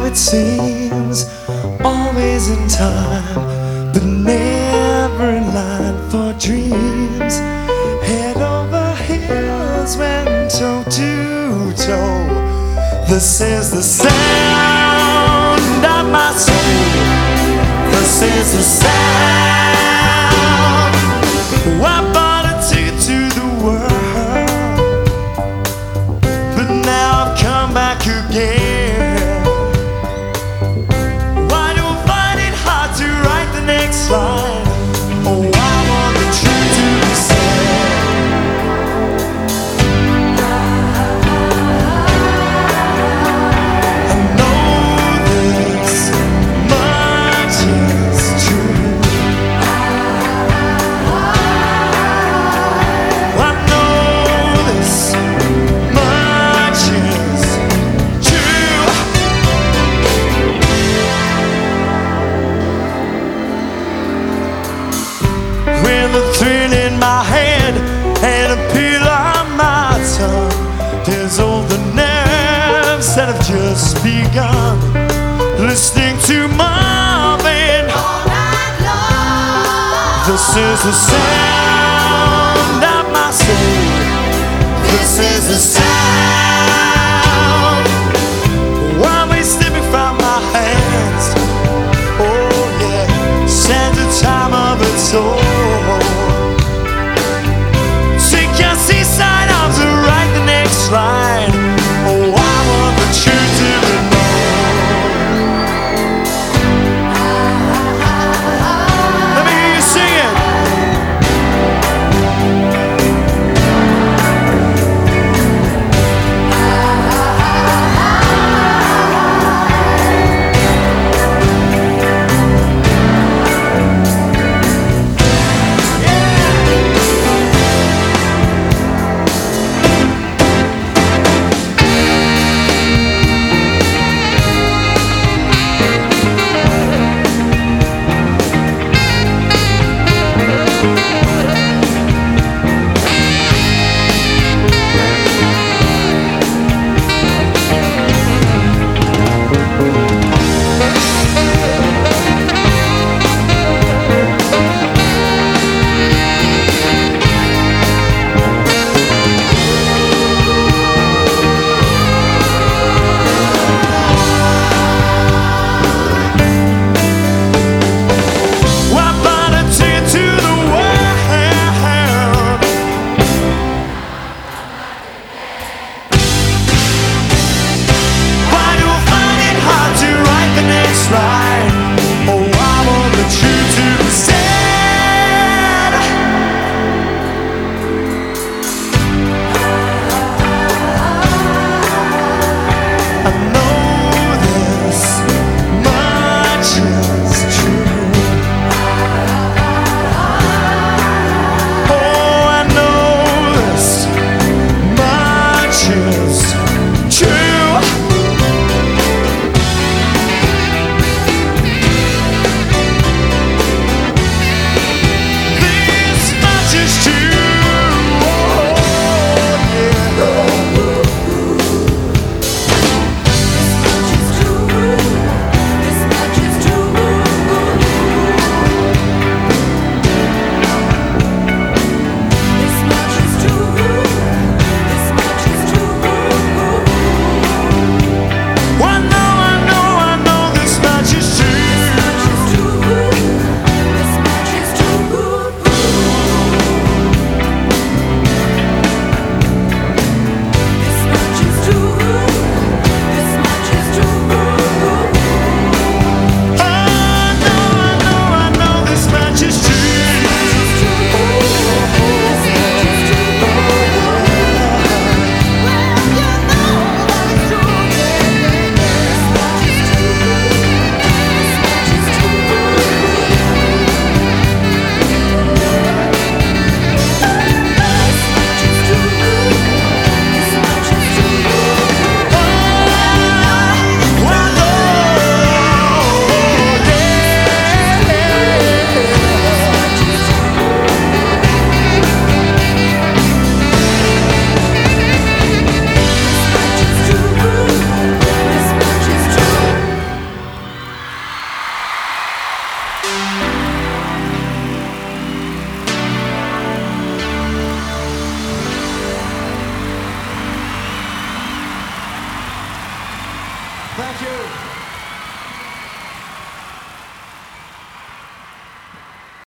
it seems, always in time, but never in line for dreams. Head over heels, went toe to toe. This is the sound of my soul. This is the sound. I bought a ticket to the world, but now I've come back again. Why do I find it hard to write the next line? Oh, I want the truth to be said. I know this much is true. I know this much is true. With a thrill in my head and a pill on my tongue, there's all the nerves that have just begun. Listening to Marvin all night long. This is the sound of my soul. This is the sound. One way slipping from my hands. Oh yeah, sends the time of its soul.